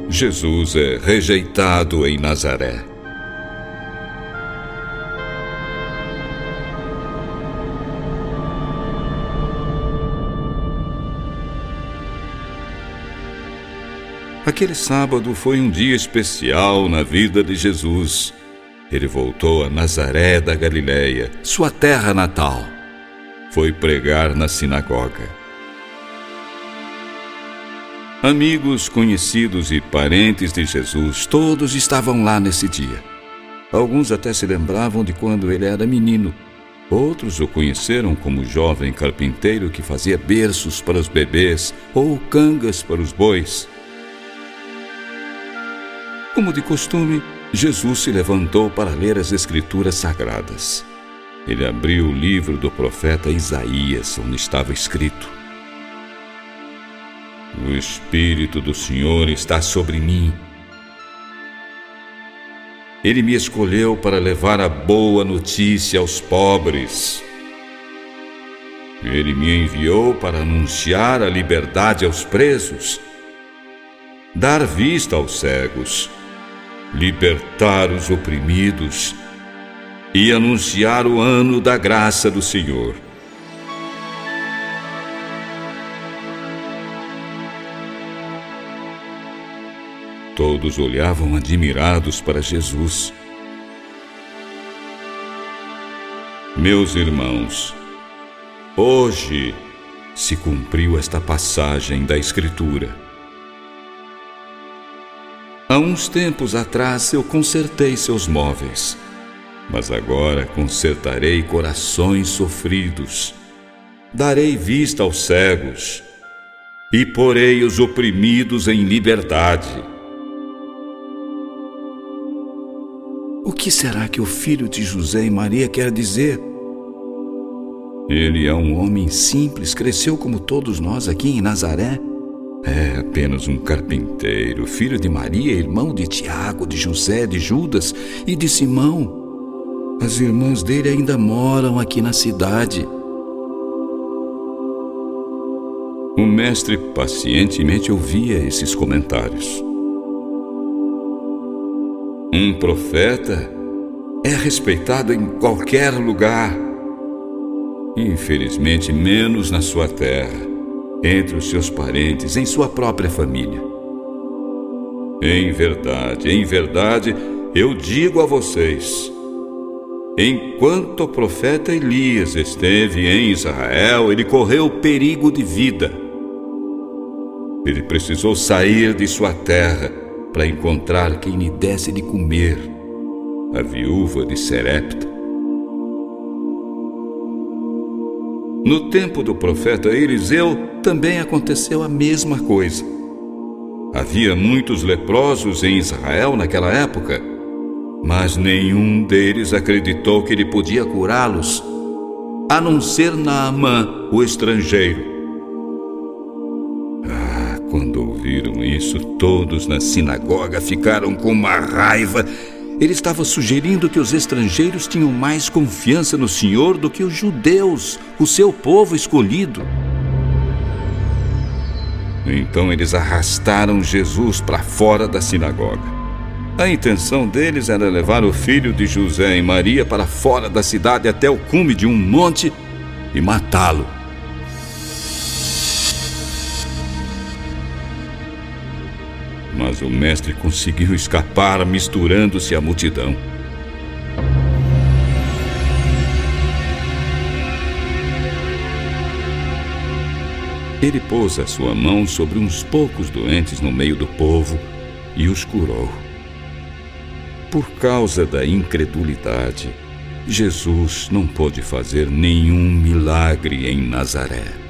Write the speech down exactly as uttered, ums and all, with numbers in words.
Jesus é rejeitado em Nazaré. Aquele sábado foi um dia especial na vida de Jesus. Ele voltou a Nazaré da Galileia, sua terra natal. Foi pregar na sinagoga. Amigos, conhecidos e parentes de Jesus, todos estavam lá nesse dia. Alguns até se lembravam de quando ele era menino. Outros o conheceram como jovem carpinteiro que fazia berços para os bebês ou cangas para os bois. Como de costume, Jesus se levantou para ler as Escrituras Sagradas. Ele abriu o livro do profeta Isaías, onde estava escrito: "O Espírito do Senhor está sobre mim. Ele me escolheu para levar a boa notícia aos pobres. Ele me enviou para anunciar a liberdade aos presos, dar vista aos cegos, libertar os oprimidos e anunciar o ano da graça do Senhor." Todos olhavam admirados para Jesus. Meus irmãos, hoje se cumpriu esta passagem da Escritura. Há uns tempos atrás eu consertei seus móveis, mas agora consertarei corações sofridos, darei vista aos cegos e porei os oprimidos em liberdade. O que será que o filho de José e Maria quer dizer? Ele é um homem simples, cresceu como todos nós aqui em Nazaré. É apenas um carpinteiro, filho de Maria, irmão de Tiago, de José, de Judas e de Simão. As irmãs dele ainda moram aqui na cidade. O mestre pacientemente ouvia esses comentários. Um profeta é respeitado em qualquer lugar, infelizmente menos na sua terra, entre os seus parentes, em sua própria família. Em verdade, em verdade, eu digo a vocês, enquanto o profeta Elias esteve em Israel, ele correu perigo de vida. Ele precisou sair de sua terra para encontrar quem lhe desse de comer, a viúva de Serepta. No tempo do profeta Eliseu também aconteceu a mesma coisa. Havia muitos leprosos em Israel naquela época, mas nenhum deles acreditou que ele podia curá-los, a não ser Naamã, o estrangeiro. Quando ouviram isso, todos na sinagoga ficaram com uma raiva. Ele estava sugerindo que os estrangeiros tinham mais confiança no Senhor do que os judeus, o seu povo escolhido. Então eles arrastaram Jesus para fora da sinagoga. A intenção deles era levar o filho de José e Maria para fora da cidade até o cume de um monte e matá-lo. Mas o mestre conseguiu escapar misturando-se à multidão. Ele pôs a sua mão sobre uns poucos doentes no meio do povo e os curou. Por causa da incredulidade, Jesus não pôde fazer nenhum milagre em Nazaré.